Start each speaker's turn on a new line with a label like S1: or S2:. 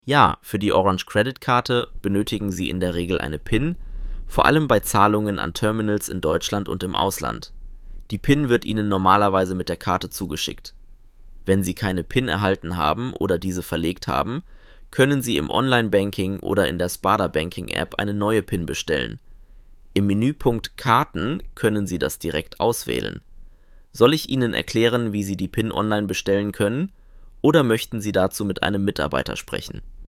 S1: Ja, für die Orange Credit Karte benötigen Sie in der Regel eine PIN, vor allem bei Zahlungen an Terminals in Deutschland und im Ausland. Die PIN wird Ihnen normalerweise mit der Karte zugeschickt. Wenn Sie keine PIN erhalten haben oder diese verlegt haben, können Sie im Online-Banking oder in der Sparda Banking-App eine neue PIN bestellen. Im Menüpunkt Karten können Sie das direkt auswählen. Soll ich Ihnen erklären, wie Sie die PIN online bestellen können, oder möchten Sie dazu mit einem Mitarbeiter sprechen?